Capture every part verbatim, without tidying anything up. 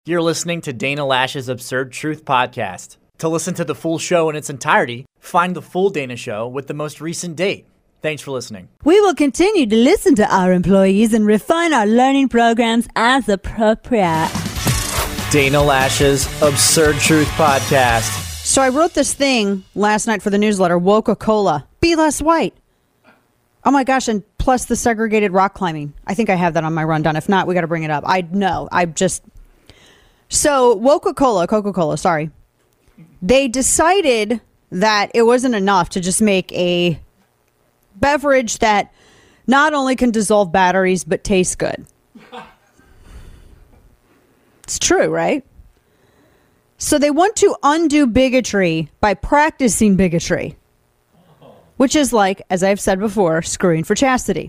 You're listening to Dana Lash's Absurd Truth Podcast. To listen to the full show in its entirety, find the full Dana Show with the most recent date. Thanks for listening. We will continue to listen to our employees and refine our learning programs as appropriate. Dana Lash's Absurd Truth Podcast. So I wrote this thing last night for the newsletter, Woca-Cola. Be less white. Oh my gosh, and plus the segregated rock climbing. I think I have that on my rundown. If not, we got to bring it up. I know. I just... So Woca-Cola, Coca-Cola, sorry. They decided that it wasn't enough to just make a beverage that not only can dissolve batteries, but tastes good. It's true, right? So they want to undo bigotry by practicing bigotry, which is like, as I've said before, screwing for chastity.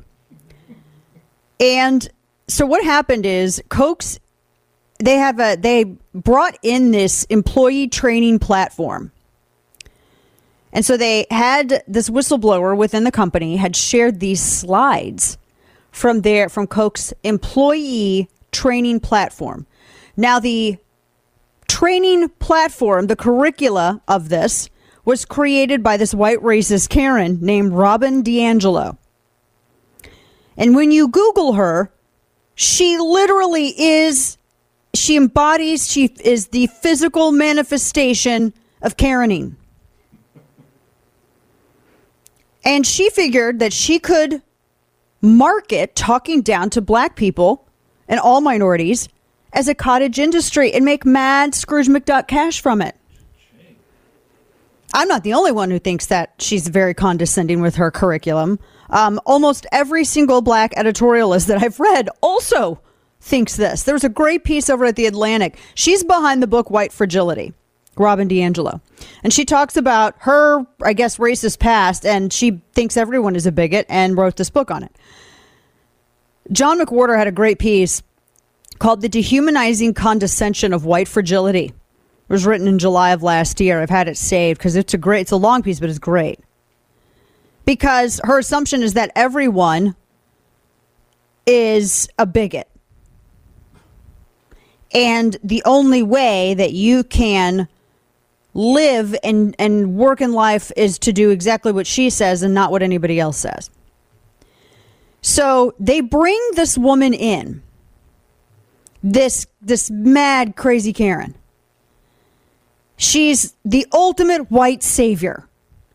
And so what happened is Coke's, they have a, they brought in this employee training platform. And so they had this whistleblower within the company had shared these slides from their, from Coke's employee training platform. Now the training platform, the curricula of this was created by this white racist Karen named Robin DiAngelo. And when you Google her, she literally is, she embodies, she is the physical manifestation of Karening. And she figured that she could market talking down to black people and all minorities as a cottage industry and make mad Scrooge McDuck cash from it. I'm not the only one who thinks that she's very condescending with her curriculum. Um, almost every single black editorialist that I've read also thinks this. There was a great piece over at The Atlantic. She's behind the book White Fragility, Robin DiAngelo. And she talks about her, I guess, racist past, and she thinks everyone is a bigot and wrote this book on it. John McWhorter had a great piece called The Dehumanizing Condescension of White Fragility. It was written in July of last year. I've had it saved because it's a great, it's a long piece, but it's great. Because her assumption is that everyone is a bigot. And the only way that you can live and, and work in life is to do exactly what she says and not what anybody else says. So they bring this woman in, this, this mad, crazy Karen. She's the ultimate white savior.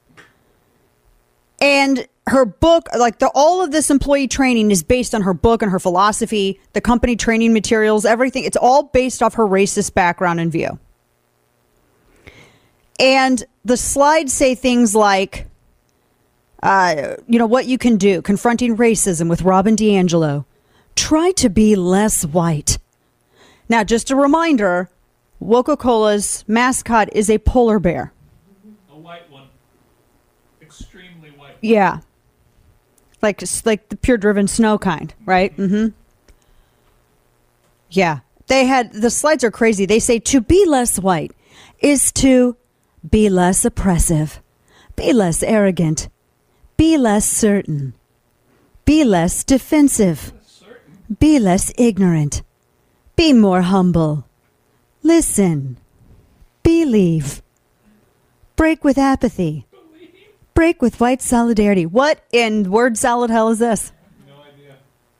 And her book, like the, all of this employee training is based on her book and her philosophy, the company training materials, everything. It's all based off her racist background and view. And the slides say things like, uh, you know, what you can do, confronting racism with Robin DiAngelo. Try to be less white. Now, just a reminder, Woca-Cola's mascot is a polar bear. A white one. Extremely white. Yeah. Like, like the pure driven snow kind, right? Mm-hmm. Yeah. They had, the slides are crazy. They say to be less white is to be less oppressive, be less arrogant, be less certain, be less defensive, be less ignorant, be more humble, listen, believe, break with apathy, break with white solidarity. What in word salad hell is this? No idea.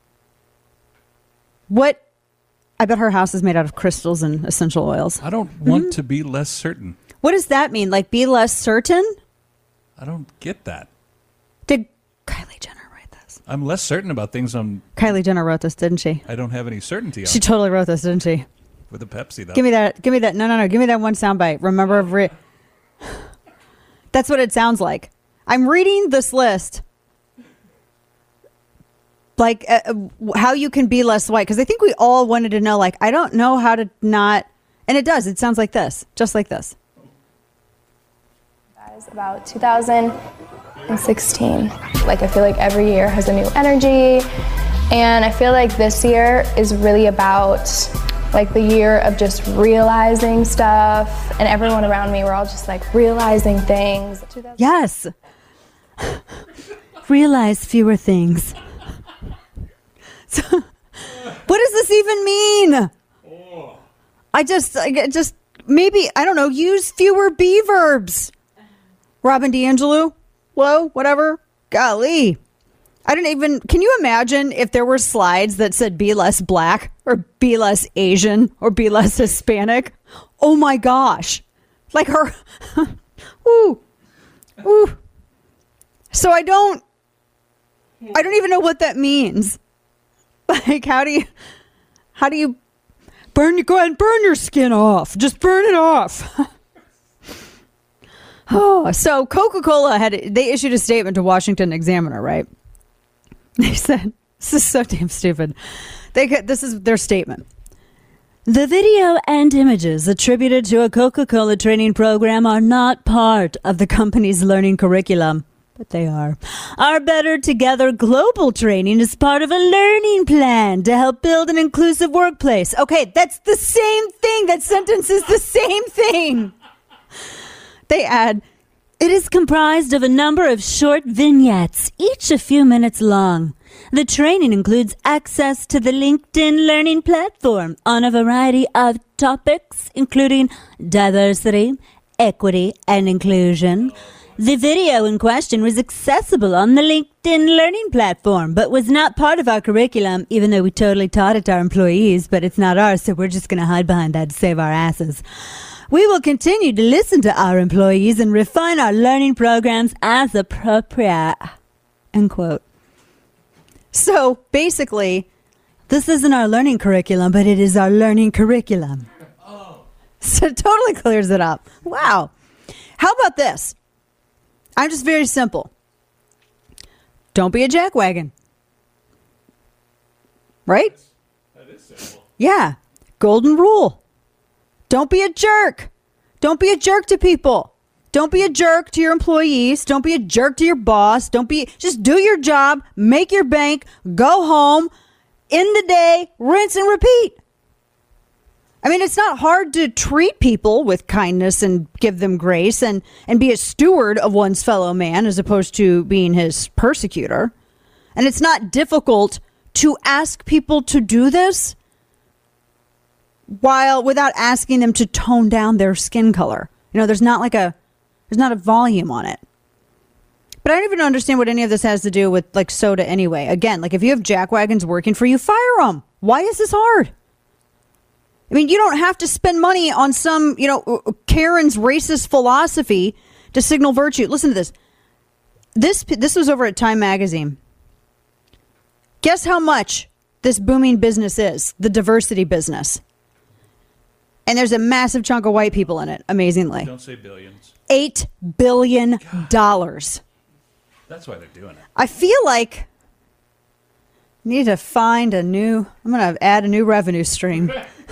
What? I bet her house is made out of crystals and essential oils. I don't want Mm-hmm. to be less certain. What does that mean? Like be less certain? I don't get that. Did Kylie Jenner write this? I'm less certain about things I'm, Kylie Jenner wrote this, didn't she? I don't have any certainty on. She totally wrote this, didn't she? With a Pepsi, though. Give me that. Give me that. No, no, no. Give me that one soundbite. Remember, re- that's what it sounds like. I'm reading this list. Like uh, how you can be less white. Because I think we all wanted to know, like, I don't know how to not. And it does. It sounds like this. Just like this. About two thousand sixteen. Like, I feel like every year has a new energy. And I feel like this year is really about like the year of just realizing stuff. And everyone around me, we're all just like realizing things. Yes. Realize fewer things. So, what does this even mean? I just, I just maybe, I don't know, use fewer be verbs. Robin DiAngelo, hello, whatever. Golly. I don't even, can you imagine if there were slides that said be less black or be less Asian or be less Hispanic? Oh my gosh. Like her. Ooh. Ooh. So I don't, I don't even know what that means. Like, how do you, how do you burn, go ahead and burn your skin off. Just burn it off. Oh, so Coca-Cola had, they issued a statement to Washington Examiner, right? They said, this is so damn stupid. They This is their statement. The video and images attributed to a Coca-Cola training program are not part of the company's learning curriculum, but they are. Our Better Together global training is part of a learning plan to help build an inclusive workplace. Okay, that's the same thing. That sentence is the same thing. They add, it is comprised of a number of short vignettes, each a few minutes long. The training includes access to the LinkedIn Learning platform on a variety of topics, including diversity, equity, and inclusion. The video in question was accessible on the LinkedIn Learning platform, but was not part of our curriculum, even though we totally taught it to our employees, but it's not ours, so we're just going to hide behind that to save our asses. We will continue to listen to our employees and refine our learning programs as appropriate. End quote. So basically, this isn't our learning curriculum, but it is our learning curriculum. Oh. So it totally clears it up. Wow. How about this? I'm just very simple. Don't be a jackwagon. Right? That is simple. Yeah. Golden rule. Don't be a jerk. Don't be a jerk to people. Don't be a jerk to your employees. Don't be a jerk to your boss. Don't be, just do your job, make your bank, go home, end the day, rinse and repeat. I mean, it's not hard to treat people with kindness and give them grace and, and be a steward of one's fellow man as opposed to being his persecutor. And it's not difficult to ask people to do this while without asking them to tone down their skin color. You know, there's not like a there's not a volume on it. But I don't even understand what any of this has to do with like soda anyway. Again, like if you have jackwagons working for you, fire them. Why is this hard? I mean, you don't have to spend money on some, you know, Karen's racist philosophy to signal virtue. Listen to this. This this was over at Time Magazine. Guess how much this booming business is, the diversity business. And there's a massive chunk of white people in it, amazingly. Don't say billions. Eight billion dollars. That's why they're doing it. I feel like I need to find a new, I'm going to add a new revenue stream.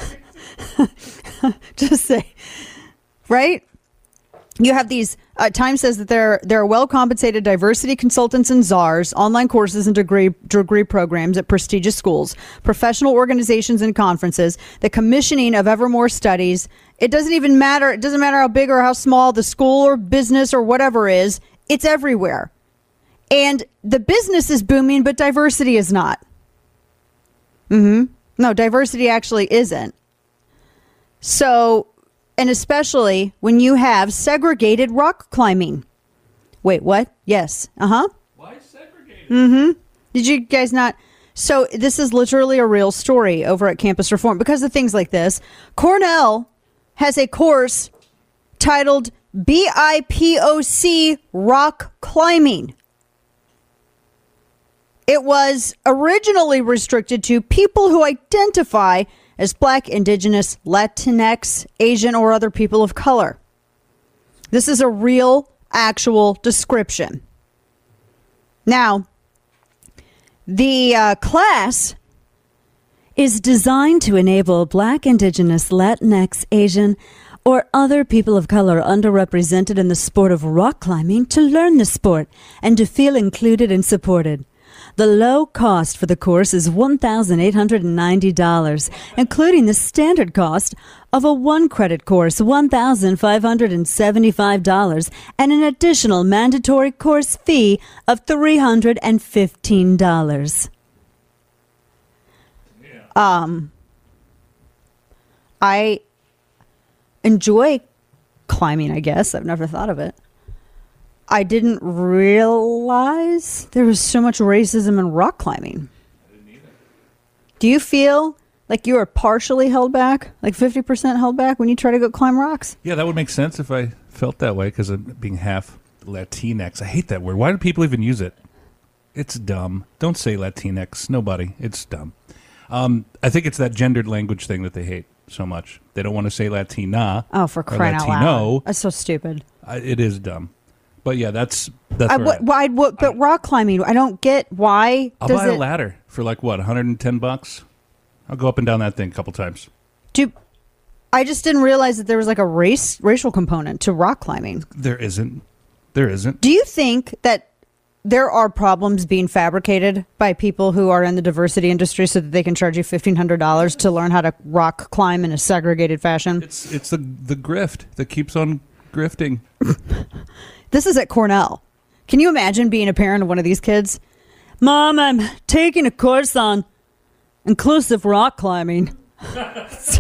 Just say, right? You have these, uh, Time says that there, there are well-compensated diversity consultants and czars, online courses and degree degree programs at prestigious schools, professional organizations and conferences, the commissioning of ever more studies. It doesn't even matter. It doesn't matter how big or how small the school or business or whatever is. It's everywhere. And the business is booming, but diversity is not. Mm-hmm. No, diversity actually isn't. So... And especially when you have segregated rock climbing. Wait, what? Yes. Uh-huh. Why segregated? Mm-hmm. Did you guys not? So this is literally a real story over at Campus Reform. Because of things like this, Cornell has a course titled B I P O C Rock Climbing. It was originally restricted to people who identify as Black, Indigenous, Latinx, Asian, or other people of color. This is a real, actual description. Now, the uh, class is designed to enable Black, Indigenous, Latinx, Asian, or other people of color underrepresented in the sport of rock climbing to learn the sport and to feel included and supported. The low cost for the course is one thousand eight hundred ninety dollars, including the standard cost of a one-credit course, one thousand five hundred seventy-five dollars, and an additional mandatory course fee of three hundred fifteen dollars. Yeah. Um, I enjoy climbing, I guess. I've never thought of it. I didn't realize there was so much racism in rock climbing. I didn't either. Do you feel like you are partially held back, like fifty percent held back when you try to go climb rocks? Yeah, that would make sense if I felt that way because of being half Latinx. I hate that word. Why do people even use it? It's dumb. Don't say Latinx. Nobody. It's dumb. Um, I think it's that gendered language thing that they hate so much. They don't want to say Latina. Oh, for crying out Latino. loud. That's so stupid. I, it is dumb. But yeah, that's that's I, where what, why, what, but rock climbing, I don't get why. I'll does buy a it, ladder for like what, one hundred ten bucks. I'll go up and down that thing a couple times. Do I just didn't realize that there was like a race racial component to rock climbing. There isn't. There isn't. Do you think that there are problems being fabricated by people who are in the diversity industry so that they can charge you fifteen hundred dollars to learn how to rock climb in a segregated fashion? It's it's the the grift that keeps on grifting. This is at Cornell. Can you imagine being a parent of one of these kids? Mom, I'm taking a course on inclusive rock climbing. it's,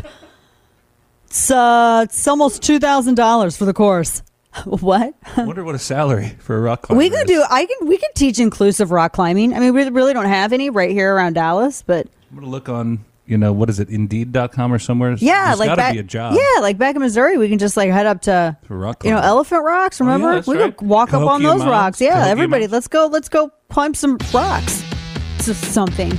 it's, uh, it's almost two thousand dollars for the course. What? I wonder what a salary for a rock climber We could is. do. I can. We can teach inclusive rock climbing. I mean, we really don't have any right here around Dallas, but I'm gonna look on, you know, what is it, Indeed dot com or somewhere? yeah, There's like gotta back, be a job. yeah, like back in Missouri, we can just like head up to For rock you know climbing. Elephant Rocks. Oh, yeah, Remember, that's we right. could walk up on Cahokia those Mountains, rocks. Yeah, Cahokia everybody, Mountains. let's go. Let's go climb some rocks. It's just something.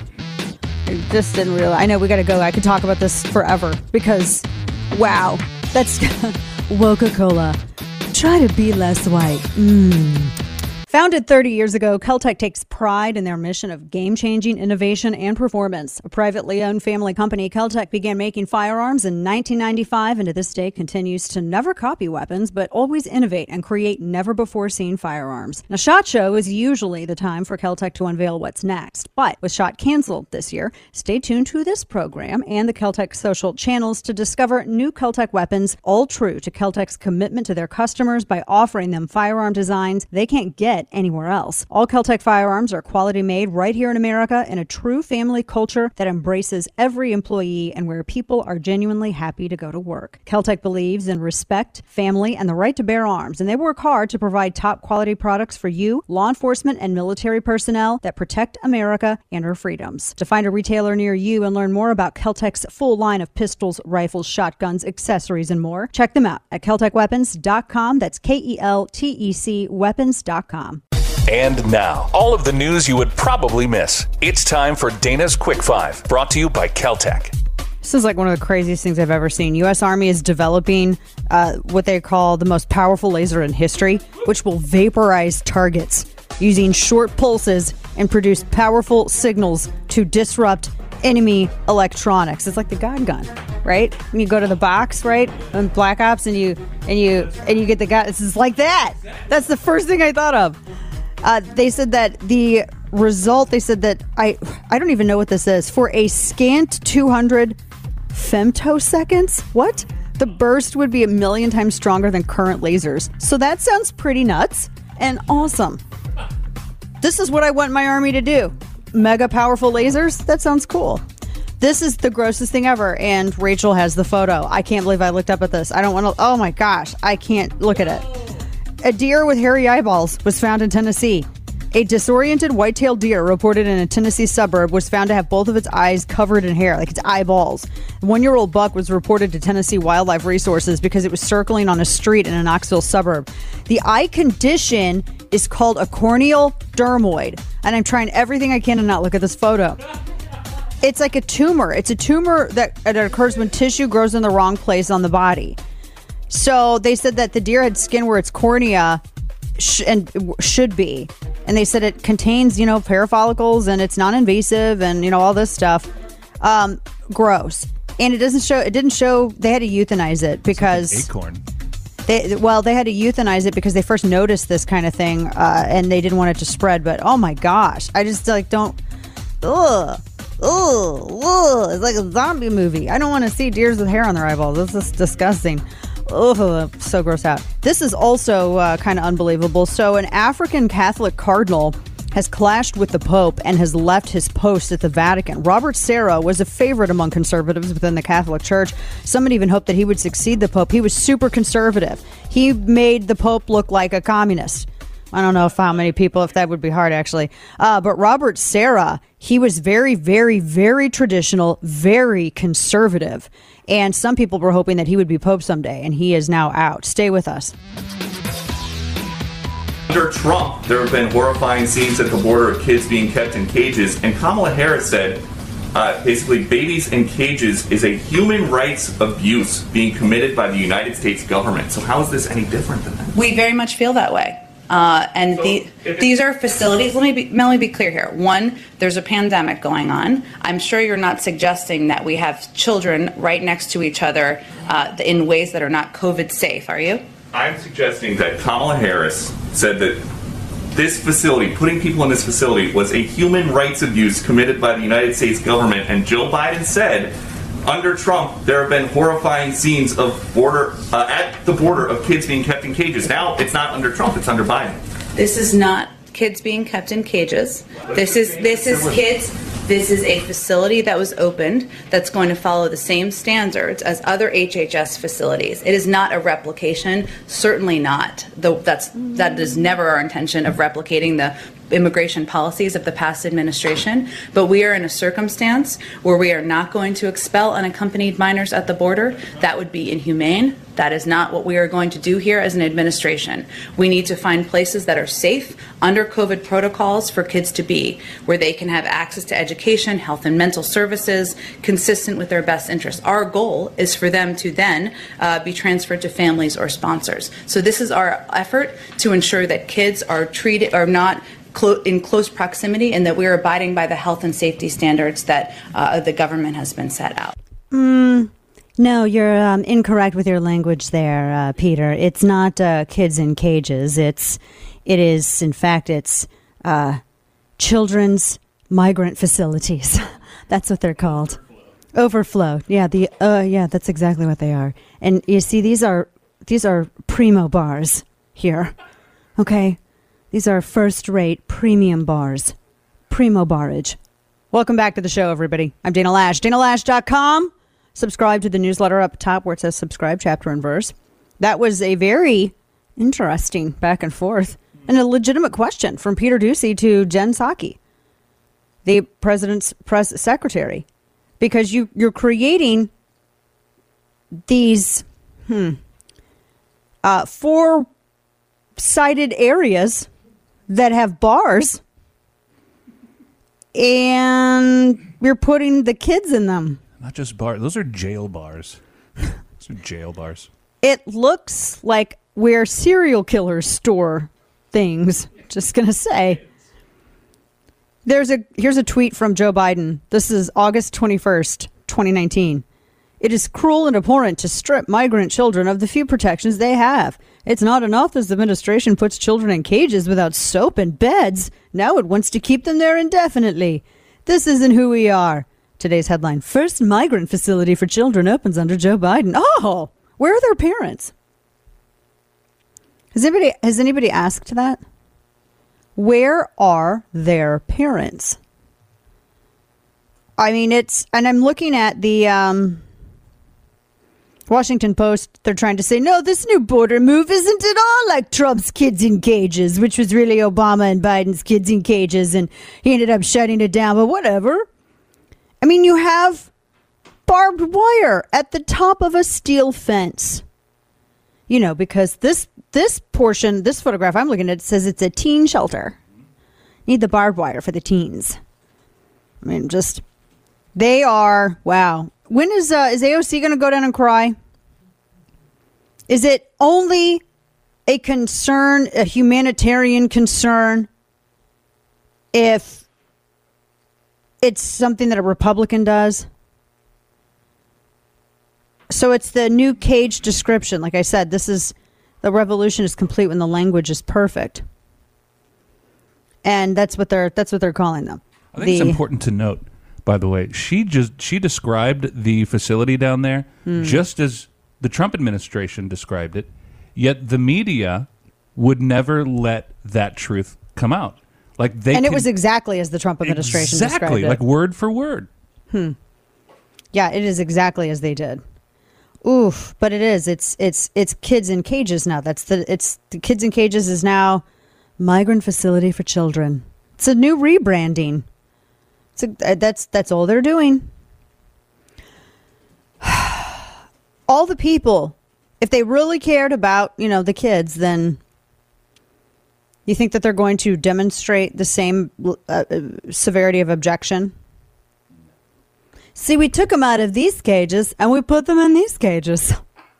I just didn't realize. I know we got to go. I could talk about this forever because, wow, that's Coca-Cola. Try to be less white. Mm. Founded thirty years ago, Keltec takes pride in their mission of game-changing innovation and performance. A privately owned family company, Keltec began making firearms in nineteen ninety-five and to this day continues to never copy weapons, but always innovate and create never-before-seen firearms. Now, SHOT Show is usually the time for Keltec to unveil what's next, but with SHOT canceled this year, stay tuned to this program and the Keltec social channels to discover new Keltec weapons, all true to Keltec's commitment to their customers by offering them firearm designs they can't get anywhere else. All Keltec firearms are quality made right here in America in a true family culture that embraces every employee and where people are genuinely happy to go to work. Keltec believes in respect, family, and the right to bear arms, and they work hard to provide top quality products for you, law enforcement, and military personnel that protect America and her freedoms. To find a retailer near you and learn more about Keltec's full line of pistols, rifles, shotguns, accessories, and more, check them out at keltec weapons dot com. That's K E L T E C weapons dot com. And now, all of the news you would probably miss. It's time for Dana's Quick Five, brought to you by Keltec. This is like one of the craziest things I've ever seen. U S Army is developing uh, what they call the most powerful laser in history, which will vaporize targets using short pulses and produce powerful signals to disrupt enemy electronics. It's like the God gun, right? When you go to the box, right, on Black Ops, and you and you and you get the God. It's like that. That's the first thing I thought of. Uh, they said that the result. They said that I I don't even know what this is. For a scant two hundred femtoseconds, what? The burst would be a million times stronger than current lasers. So that sounds pretty nuts and awesome. This is what I want my army to do. Mega powerful lasers? That sounds cool. This is the grossest thing ever, and Rachel has the photo. I can't believe I looked up at this. I don't want to... Oh my gosh, I can't look at it. A deer with hairy eyeballs was found in Tennessee. A disoriented white-tailed deer reported in a Tennessee suburb was found to have both of its eyes covered in hair, like its eyeballs. The one-year-old buck was reported to Tennessee Wildlife Resources because it was circling on a street in a Knoxville suburb. The eye condition is called a corneal dermoid, and I'm trying everything I can to not look at this photo. It's like a tumor. It's a tumor that, that occurs when tissue grows in the wrong place on the body. So they said that the deer had skin where its cornea sh- and should be. And they said it contains, you know, hair follicles and it's non-invasive and, you know, all this stuff. Um, gross. And it doesn't show, it didn't show, they had to euthanize it because... It's like an acorn. They, well, they had to euthanize it because they first noticed this kind of thing uh, and they didn't want it to spread. But oh my gosh, I just like don't... Ugh. Ugh. Ugh. It's like a zombie movie. I don't want to see deers with hair on their eyeballs. This is disgusting. Oh, so gross out. This is also uh, kind of unbelievable. So an African Catholic cardinal has clashed with the Pope and has left his post at the Vatican. Robert Serra was a favorite among conservatives within the Catholic Church. Some even hoped that he would succeed the Pope. He was super conservative. He made the Pope look like a communist. I don't know if how many people, if that would be hard, actually. Uh, but Robert Serra, he was very, very, very traditional, very conservative. And some people were hoping that he would be Pope someday, and he is now out. Stay with us. Under Trump, there have been horrifying scenes at the border of kids being kept in cages, and Kamala Harris said, uh, basically, babies in cages is a human rights abuse being committed by the United States government. So how is this any different than that? We very much feel that way. Uh, and so the, these are facilities. Let me be, let me be clear here. One, there's a pandemic going on. I'm sure you're not suggesting that we have children right next to each other uh, in ways that are not COVID safe, are you? I'm suggesting that Kamala Harris said that this facility, putting people in this facility, was a human rights abuse committed by the United States government. And Joe Biden said, under Trump, there have been horrifying scenes of border uh, at the border of kids being kept in cages. Now it's not under Trump; it's under Biden. This is not kids being kept in cages. This is this is kids. This is a facility that was opened that's going to follow the same standards as other H H S facilities. It is not a replication, certainly not. Though that's that is never our intention of replicating the immigration policies of the past administration, but we are in a circumstance where we are not going to expel unaccompanied minors at the border. That would be inhumane. That is not what we are going to do here as an administration. We need to find places that are safe under COVID protocols for kids to be, where they can have access to education, health and mental services, consistent with their best interests. Our goal is for them to then uh, be transferred to families or sponsors. So this is our effort to ensure that kids are treated, are not in close proximity, and that we are abiding by the health and safety standards that uh, the government has been set out. Mm, no, you're um, incorrect with your language there, uh, Peter. It's not uh, kids in cages. It's, it is, in fact, it's uh, children's migrant facilities. That's what they're called. Overflow. Yeah, the uh, yeah, that's exactly what they are. And you see, these are these are primo bars here. Okay. These are first-rate premium bars. Primo barrage. Welcome back to the show, everybody. I'm Dana Lash. Dana Lash dot com. Subscribe to the newsletter up top where it says subscribe, chapter and verse. That was a very interesting back and forth and a legitimate question from Peter Doocy to Jen Psaki, the president's press secretary, because you, you're creating these hmm, uh, four-sided areas that have bars, and you're putting the kids in them. Not just bars. Those are jail bars. Those are jail bars. It looks like where serial killers store things. Just going to say. There's a Here's a tweet from Joe Biden. This is August twenty-first, twenty nineteen. It is cruel and abhorrent to strip migrant children of the few protections they have. It's not enough as the administration puts children in cages without soap and beds. Now it wants to keep them there indefinitely. This isn't who we are. Today's headline, first migrant facility for children opens under Joe Biden. Oh, where are their parents? Has anybody, has anybody asked that? Where are their parents? I mean, it's, and I'm looking at the, um, Washington Post, they're trying to say, no, this new border move isn't at all like Trump's kids in cages, which was really Obama and Biden's kids in cages, and he ended up shutting it down, but whatever. I mean, you have barbed wire at the top of a steel fence. You know, because this this portion, this photograph I'm looking at, says it's a teen shelter. Need the barbed wire for the teens. I mean, just, they are, wow. When is uh, is A O C going to go down and cry? Is it only a concern, a humanitarian concern, if it's something that a Republican does? So it's the new cage description. Like I said, this is, the revolution is complete when the language is perfect. And that's what they're that's what they're calling them. I think the, it's important to note, by the way, she just she described the facility down there hmm. just as the Trump administration described it, yet the media would never let that truth come out. Like they and it can, was exactly as the Trump administration exactly, described it. like word for word. Hmm. Yeah, it is exactly as they did. Oof, but it is. It's it's it's kids in cages now. That's the it's the kids in cages is now migrant facility for children. It's a new rebranding. It's a, that's that's all they're doing. All the people, if they really cared about, you know, the kids, then you think that they're going to demonstrate the same uh, severity of objection? See, we took them out of these cages and we put them in these cages.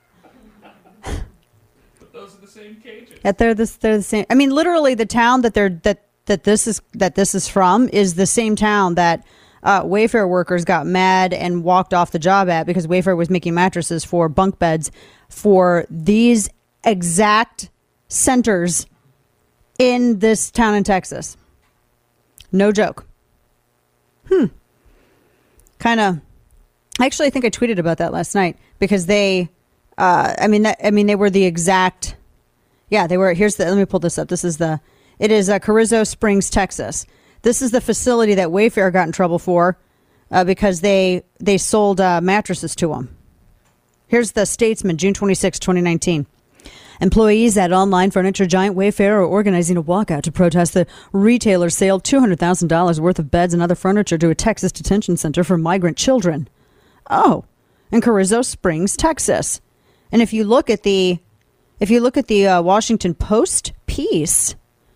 But those are the same cages. That they're the, they're the same. I mean, literally, the town that they're that that this is that this is from is the same town that uh, Wayfair workers got mad and walked off the job at because Wayfair was making mattresses for bunk beds for these exact centers in this town in Texas. No joke. Hmm. Kind of. Actually, I think I tweeted about that last night because they, uh, I mean, that, I mean, they were the exact. Yeah, they were. Here's the. Let me pull this up. This is the. It is uh, Carrizo Springs, Texas. This is the facility that Wayfair got in trouble for uh, because they they sold uh, mattresses to them. Here's the Statesman, June twenty-sixth, twenty nineteen. Employees at online furniture giant Wayfair are organizing a walkout to protest the retailer's sale of two hundred thousand dollars worth of beds and other furniture to a Texas detention center for migrant children. Oh, in Carrizo Springs, Texas. And if you look at the, if you look at the uh, Washington Post piece,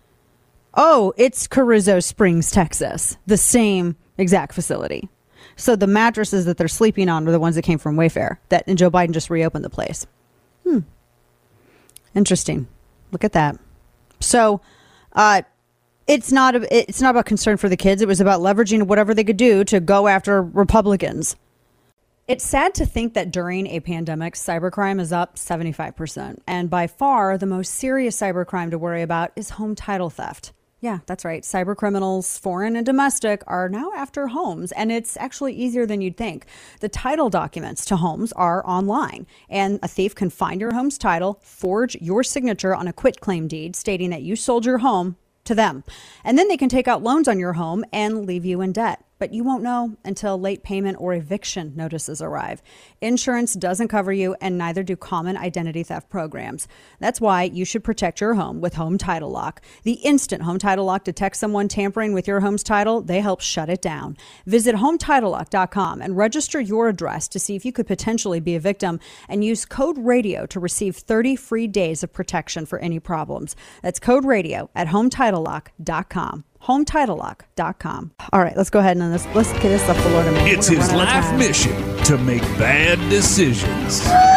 oh, it's Carrizo Springs, Texas, the same exact facility. So the mattresses that they're sleeping on were the ones that came from Wayfair. That and Joe Biden just reopened the place. Hmm. Interesting. Look at that. So, uh, it's not a, it's not about concern for the kids. It was about leveraging whatever they could do to go after Republicans. It's sad to think that during a pandemic, cybercrime is up seventy-five percent. And by far, the most serious cybercrime to worry about is home title theft. Yeah, that's right. Cyber criminals, foreign and domestic, are now after homes, and it's actually easier than you'd think. The title documents to homes are online, and a thief can find your home's title, forge your signature on a quitclaim deed stating that you sold your home to them. And then they can take out loans on your home and leave you in debt. But you won't know until late payment or eviction notices arrive. Insurance doesn't cover you, and neither do common identity theft programs. That's why you should protect your home with Home Title Lock. The instant Home Title Lock detects someone tampering with your home's title, they help shut it down. Visit home title lock dot com and register your address to see if you could potentially be a victim, and use code RADIO to receive thirty free days of protection for any problems. That's code RADIO at home title lock dot com. home title lock dot com. All right, let's go ahead and let's, let's get this up the Lord. It's his life mission to make bad decisions.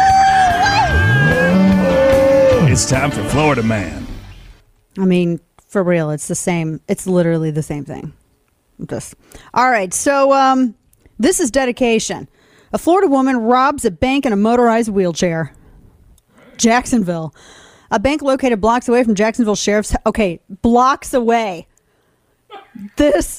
It's time for Florida Man. I mean, for real, it's the same. It's literally the same thing. Just all right. So um, this is dedication. A Florida woman robs a bank in a motorized wheelchair. Jacksonville. A bank located blocks away from Jacksonville Sheriff's. Okay, blocks away. This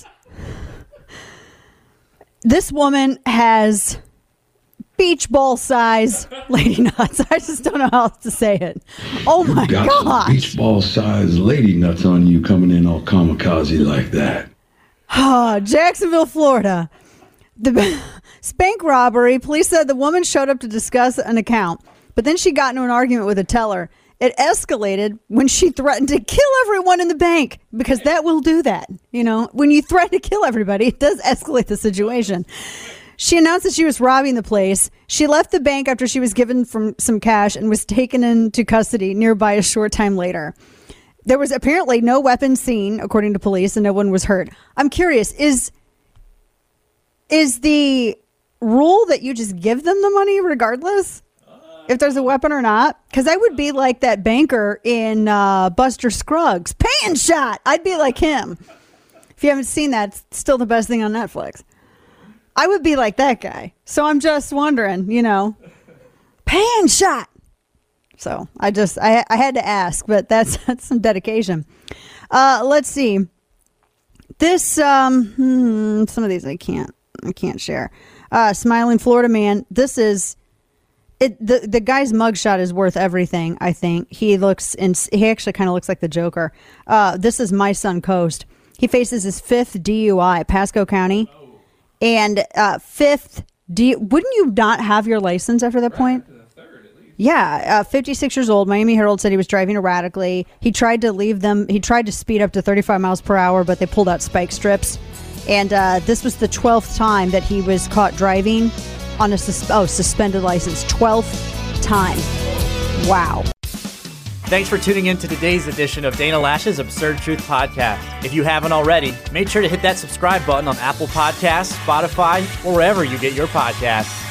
this woman has beach ball size lady nuts. I just don't know how else to say it. Oh my you got god! Beach ball size lady nuts on you coming in all kamikaze like that. Oh, Jacksonville, Florida. The bank robbery. Police said the woman showed up to discuss an account, but then she got into an argument with a teller. It escalated when she threatened to kill everyone in the bank, because that will do that. You know, when you threaten to kill everybody, it does escalate the situation. She announced that she was robbing the place. She left the bank after she was given from some cash and was taken into custody nearby a short time later. There was apparently no weapon seen, according to police, and no one was hurt. I'm curious, is is the rule that you just give them the money regardless? If there's a weapon or not? Because I would be like that banker in uh, Buster Scruggs. Pan shot! I'd be like him. If you haven't seen that, it's still the best thing on Netflix. I would be like that guy. So I'm just wondering, you know, pan shot! So I just, I, I had to ask, but that's, that's some dedication. Uh, let's see. This, um, hmm, some of these I can't, I can't share. Uh, Smiling Florida Man. This is... It, the the guy's mugshot is worth everything, I think. He looks in, he actually kind of looks like the Joker. Uh, this is My Son Coast. He faces his fifth D U I, Pasco County. And uh, fifth, D- wouldn't you not have your license after that point? Yeah, uh, fifty-six years old. Miami Herald said he was driving erratically. He tried to leave them. He tried to speed up to thirty-five miles per hour, but they pulled out spike strips. And uh, this was the twelfth time that he was caught driving on a sus- oh, suspended license. twelfth time. Wow. Thanks for tuning in to today's edition of Dana Loesch's Absurd Truth Podcast. If you haven't already, make sure to hit that subscribe button on Apple Podcasts, Spotify, or wherever you get your podcasts.